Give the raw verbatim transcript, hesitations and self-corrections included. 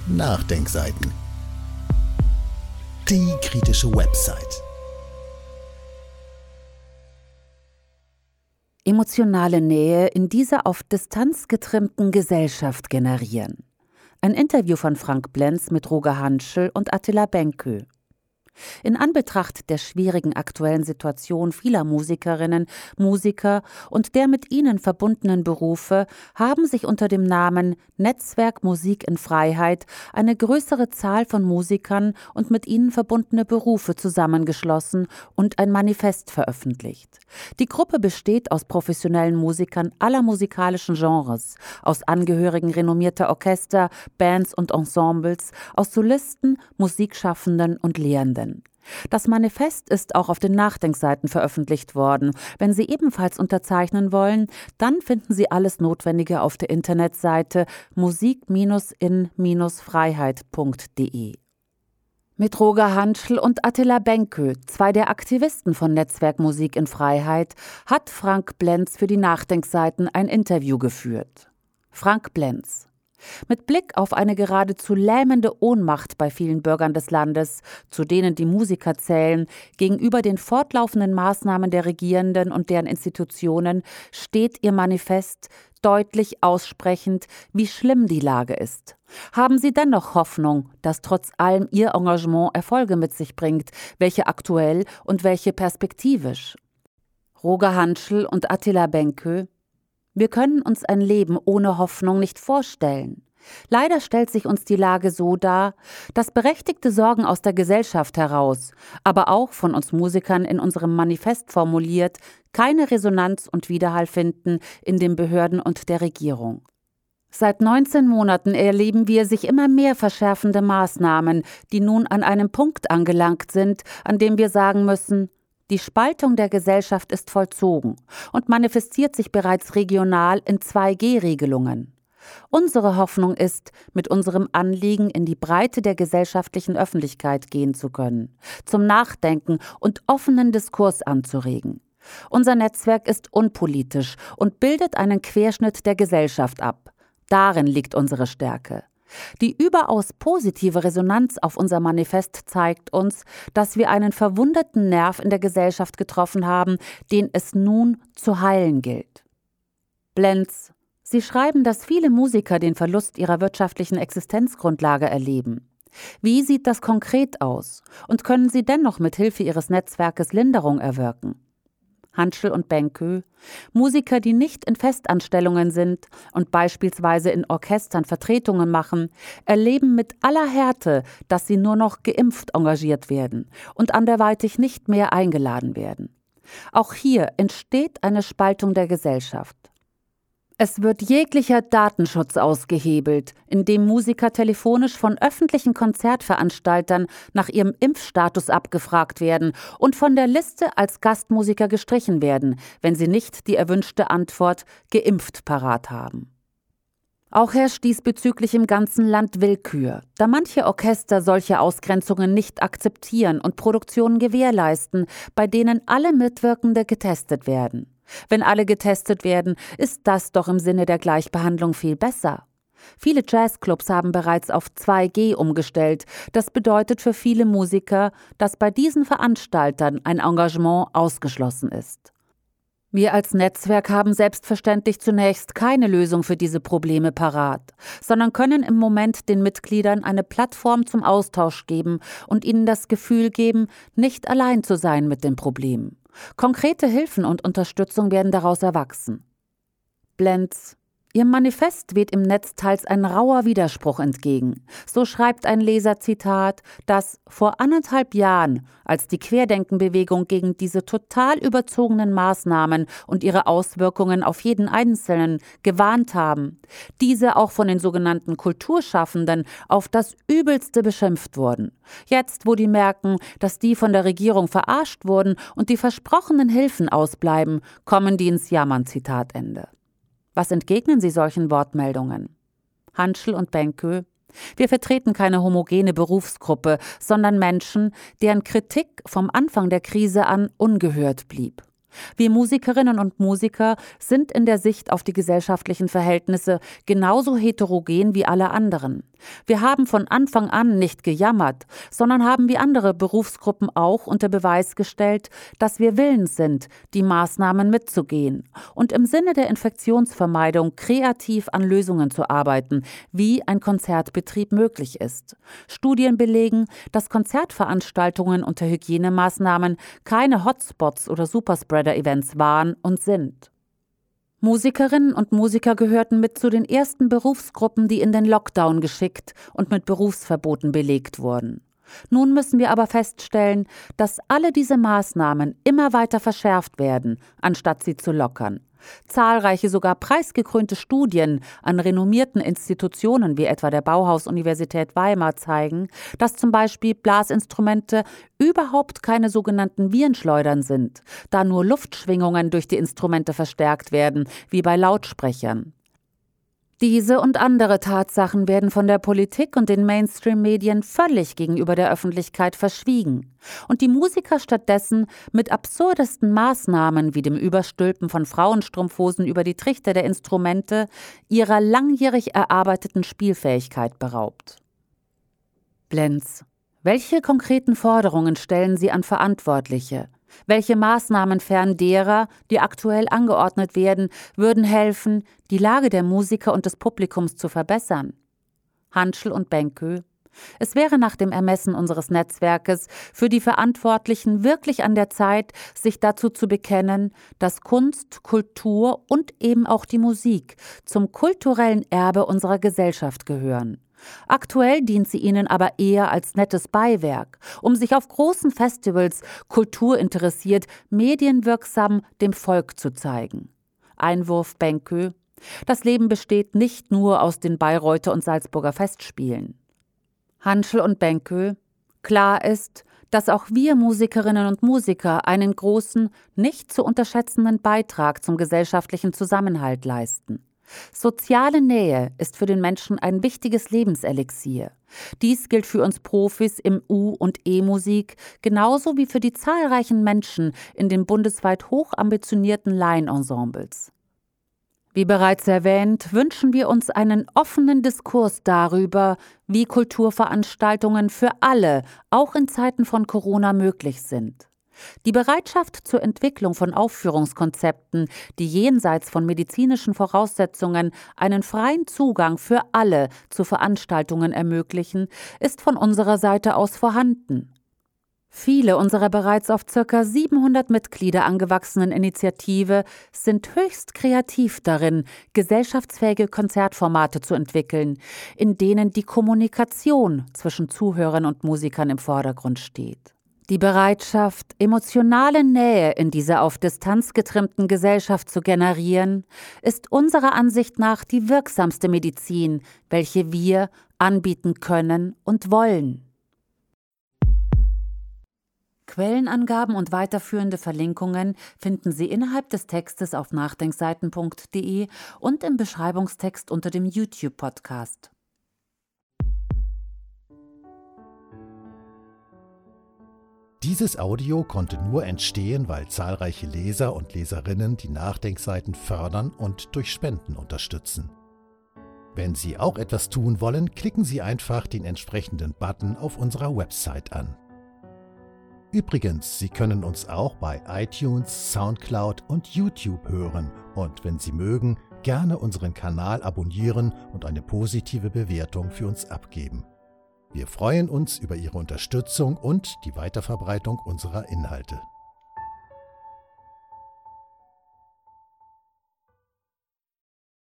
Nachdenkseiten. Die kritische Website. Emotionale Nähe in dieser auf Distanz getrimmten Gesellschaft generieren. Ein Interview von Frank Blenz mit Roger Hanschel und Attila Benkö. In Anbetracht der schwierigen aktuellen Situation vieler Musikerinnen, Musiker und der mit ihnen verbundenen Berufe haben sich unter dem Namen Netzwerk Musik in Freiheit eine größere Zahl von Musikern und mit ihnen verbundene Berufe zusammengeschlossen und ein Manifest veröffentlicht. Die Gruppe besteht aus professionellen Musikern aller musikalischen Genres, aus Angehörigen renommierter Orchester, Bands und Ensembles, aus Solisten, Musikschaffenden und Lehrenden. Das Manifest ist auch auf den Nachdenkseiten veröffentlicht worden. Wenn Sie ebenfalls unterzeichnen wollen, dann finden Sie alles Notwendige auf der Internetseite musik in freiheit punkt de. Mit Roger Hanschel und Attila Benkö, zwei der Aktivisten von Netzwerk Musik in Freiheit, hat Frank Blenz für die Nachdenkseiten ein Interview geführt. Frank Blenz: Mit Blick auf eine geradezu lähmende Ohnmacht bei vielen Bürgern des Landes, zu denen die Musiker zählen, gegenüber den fortlaufenden Maßnahmen der Regierenden und deren Institutionen, steht Ihr Manifest deutlich aussprechend, wie schlimm die Lage ist. Haben Sie dennoch Hoffnung, dass trotz allem Ihr Engagement Erfolge mit sich bringt, welche aktuell und welche perspektivisch? Roger Hanschel und Attila Benkö: Wir können uns ein Leben ohne Hoffnung nicht vorstellen. Leider stellt sich uns die Lage so dar, dass berechtigte Sorgen aus der Gesellschaft heraus, aber auch von uns Musikern in unserem Manifest formuliert, keine Resonanz und Widerhall finden in den Behörden und der Regierung. Seit neunzehn Monaten erleben wir sich immer mehr verschärfende Maßnahmen, die nun an einem Punkt angelangt sind, an dem wir sagen müssen: Die Spaltung der Gesellschaft ist vollzogen und manifestiert sich bereits regional in zwei G Regelungen. Unsere Hoffnung ist, mit unserem Anliegen in die Breite der gesellschaftlichen Öffentlichkeit gehen zu können, zum Nachdenken und offenen Diskurs anzuregen. Unser Netzwerk ist unpolitisch und bildet einen Querschnitt der Gesellschaft ab. Darin liegt unsere Stärke. Die überaus positive Resonanz auf unser Manifest zeigt uns, dass wir einen verwundeten Nerv in der Gesellschaft getroffen haben, den es nun zu heilen gilt. Blenz: Sie schreiben, dass viele Musiker den Verlust ihrer wirtschaftlichen Existenzgrundlage erleben. Wie sieht das konkret aus? Und können Sie dennoch mit Hilfe Ihres Netzwerkes Linderung erwirken? Hanschel und Benkö: Musiker, die nicht in Festanstellungen sind und beispielsweise in Orchestern Vertretungen machen, erleben mit aller Härte, dass sie nur noch geimpft engagiert werden und anderweitig nicht mehr eingeladen werden. Auch hier entsteht eine Spaltung der Gesellschaft. Es wird jeglicher Datenschutz ausgehebelt, indem Musiker telefonisch von öffentlichen Konzertveranstaltern nach ihrem Impfstatus abgefragt werden und von der Liste als Gastmusiker gestrichen werden, wenn sie nicht die erwünschte Antwort geimpft parat haben. Auch herrscht diesbezüglich im ganzen Land Willkür, da manche Orchester solche Ausgrenzungen nicht akzeptieren und Produktionen gewährleisten, bei denen alle Mitwirkende getestet werden. Wenn alle getestet werden, ist das doch im Sinne der Gleichbehandlung viel besser. Viele Jazzclubs haben bereits auf zwei G umgestellt. Das bedeutet für viele Musiker, dass bei diesen Veranstaltern ein Engagement ausgeschlossen ist. Wir als Netzwerk haben selbstverständlich zunächst keine Lösung für diese Probleme parat, sondern können im Moment den Mitgliedern eine Plattform zum Austausch geben und ihnen das Gefühl geben, nicht allein zu sein mit dem Problem. Konkrete Hilfen und Unterstützung werden daraus erwachsen. Blenz: Ihr Manifest weht im Netz teils ein rauer Widerspruch entgegen. So schreibt ein Leser, Zitat, dass vor anderthalb Jahren, als die Querdenkenbewegung gegen diese total überzogenen Maßnahmen und ihre Auswirkungen auf jeden Einzelnen gewarnt haben, diese auch von den sogenannten Kulturschaffenden auf das Übelste beschimpft wurden. Jetzt, wo die merken, dass die von der Regierung verarscht wurden und die versprochenen Hilfen ausbleiben, kommen die ins Jammern, Zitat Ende. Was entgegnen Sie solchen Wortmeldungen? Hanschel und Benkö: Wir vertreten keine homogene Berufsgruppe, sondern Menschen, deren Kritik vom Anfang der Krise an ungehört blieb. Wir Musikerinnen und Musiker sind in der Sicht auf die gesellschaftlichen Verhältnisse genauso heterogen wie alle anderen. Wir haben von Anfang an nicht gejammert, sondern haben wie andere Berufsgruppen auch unter Beweis gestellt, dass wir willens sind, die Maßnahmen mitzugehen und im Sinne der Infektionsvermeidung kreativ an Lösungen zu arbeiten, wie ein Konzertbetrieb möglich ist. Studien belegen, dass Konzertveranstaltungen unter Hygienemaßnahmen keine Hotspots oder Superspreader-Events waren und sind. Musikerinnen und Musiker gehörten mit zu den ersten Berufsgruppen, die in den Lockdown geschickt und mit Berufsverboten belegt wurden. Nun müssen wir aber feststellen, dass alle diese Maßnahmen immer weiter verschärft werden, anstatt sie zu lockern. Zahlreiche, sogar preisgekrönte Studien an renommierten Institutionen wie etwa der Bauhaus-Universität Weimar zeigen, dass zum Beispiel Blasinstrumente überhaupt keine sogenannten Virenschleudern sind, da nur Luftschwingungen durch die Instrumente verstärkt werden, wie bei Lautsprechern. Diese und andere Tatsachen werden von der Politik und den Mainstream-Medien völlig gegenüber der Öffentlichkeit verschwiegen und die Musiker stattdessen mit absurdesten Maßnahmen wie dem Überstülpen von Frauenstrumpfhosen über die Trichter der Instrumente ihrer langjährig erarbeiteten Spielfähigkeit beraubt. Blenz: Welche konkreten Forderungen stellen Sie an Verantwortliche? Welche Maßnahmen fern derer, die aktuell angeordnet werden, würden helfen, die Lage der Musiker und des Publikums zu verbessern? Hanschel und Benkö: Es wäre nach dem Ermessen unseres Netzwerkes für die Verantwortlichen wirklich an der Zeit, sich dazu zu bekennen, dass Kunst, Kultur und eben auch die Musik zum kulturellen Erbe unserer Gesellschaft gehören. Aktuell dient sie ihnen aber eher als nettes Beiwerk, um sich auf großen Festivals kulturinteressiert, medienwirksam dem Volk zu zeigen. Einwurf Benkö: Das Leben besteht nicht nur aus den Bayreuther und Salzburger Festspielen. Hanschel und Benkö: Klar ist, dass auch wir Musikerinnen und Musiker einen großen, nicht zu unterschätzenden Beitrag zum gesellschaftlichen Zusammenhalt leisten. Soziale Nähe ist für den Menschen ein wichtiges Lebenselixier. Dies gilt für uns Profis im U- und E-Musik genauso wie für die zahlreichen Menschen in den bundesweit hochambitionierten Laienensembles. Wie bereits erwähnt, wünschen wir uns einen offenen Diskurs darüber, wie Kulturveranstaltungen für alle, auch in Zeiten von Corona, möglich sind. Die Bereitschaft zur Entwicklung von Aufführungskonzepten, die jenseits von medizinischen Voraussetzungen einen freien Zugang für alle zu Veranstaltungen ermöglichen, ist von unserer Seite aus vorhanden. Viele unserer bereits auf ca. siebenhundert Mitglieder angewachsenen Initiative sind höchst kreativ darin, gesellschaftsfähige Konzertformate zu entwickeln, in denen die Kommunikation zwischen Zuhörern und Musikern im Vordergrund steht. Die Bereitschaft, emotionale Nähe in dieser auf Distanz getrimmten Gesellschaft zu generieren, ist unserer Ansicht nach die wirksamste Medizin, welche wir anbieten können und wollen. Quellenangaben und weiterführende Verlinkungen finden Sie innerhalb des Textes auf nachdenkseiten punkt de und im Beschreibungstext unter dem YouTube-Podcast. Dieses Audio konnte nur entstehen, weil zahlreiche Leser und Leserinnen die Nachdenkseiten fördern und durch Spenden unterstützen. Wenn Sie auch etwas tun wollen, klicken Sie einfach den entsprechenden Button auf unserer Website an. Übrigens, Sie können uns auch bei iTunes, Soundcloud und YouTube hören und, wenn Sie mögen, gerne unseren Kanal abonnieren und eine positive Bewertung für uns abgeben. Wir freuen uns über Ihre Unterstützung und die Weiterverbreitung unserer Inhalte.